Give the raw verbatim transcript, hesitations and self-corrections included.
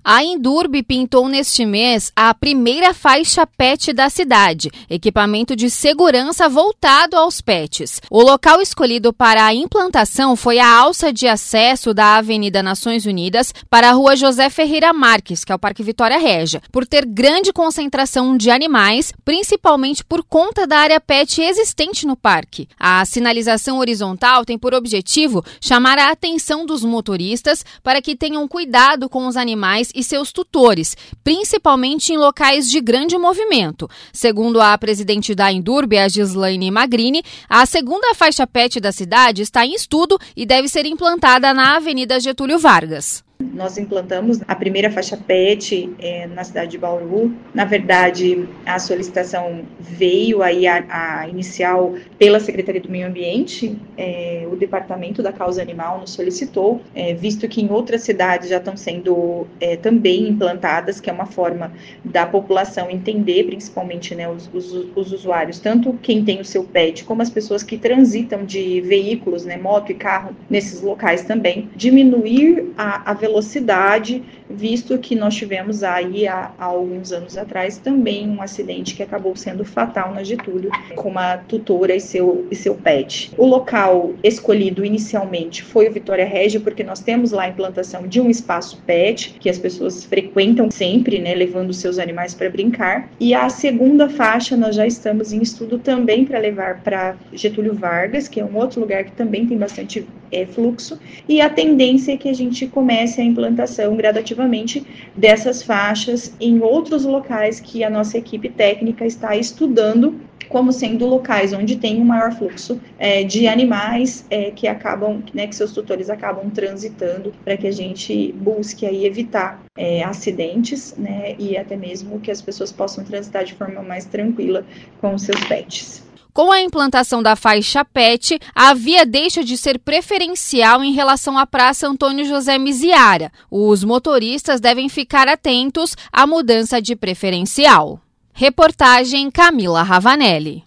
A Indurb pintou neste mês a primeira faixa pet da cidade, equipamento de segurança voltado aos pets. O local escolhido para a implantação foi a alça de acesso da Avenida Nações Unidas para a Rua José Ferreira Marques, que é o Parque Vitória Régia, por ter grande concentração de animais, principalmente por conta da área pet existente no parque. A sinalização horizontal tem por objetivo chamar a atenção dos motoristas para que tenham cuidado com os animais e seus tutores, principalmente em locais de grande movimento. Segundo a presidente da Indurb, a Gislaine Magrini, a segunda faixa pet da cidade está em estudo e deve ser implantada na Avenida Getúlio Vargas. Nós implantamos a primeira faixa pet é, na cidade de Bauru. Na verdade, a solicitação veio aí a, a inicial pela Secretaria do Meio Ambiente. É, o Departamento da Causa Animal nos solicitou, é, visto que em outras cidades já estão sendo é, também implantadas, que é uma forma da população entender, principalmente, né, os, os, os usuários, tanto quem tem o seu pet, como as pessoas que transitam de veículos, né, moto e carro, nesses locais também, diminuir a, a velocidade, visto que nós tivemos aí há, há alguns anos atrás também um acidente que acabou sendo fatal na Getúlio, com uma tutora e seu, e seu pet. O local escolhido inicialmente foi o Vitória Régia, porque nós temos lá a implantação de um espaço pet, que as pessoas frequentam sempre, né, levando seus animais para brincar. E a segunda faixa nós já estamos em estudo também para levar para Getúlio Vargas, que é um outro lugar que também tem bastante é, fluxo, e a tendência é que a gente comece a implantação gradativamente dessas faixas em outros locais que a nossa equipe técnica está estudando como sendo locais onde tem um maior fluxo é, de animais é, que acabam, né, que seus tutores acabam transitando, para que a gente busque aí evitar é, acidentes, né, e até mesmo que as pessoas possam transitar de forma mais tranquila com os seus pets. Com a implantação da faixa pet, a via deixa de ser preferencial em relação à Praça Antônio José Miziara. Os motoristas devem ficar atentos à mudança de preferencial. Reportagem Camila Ravanelli.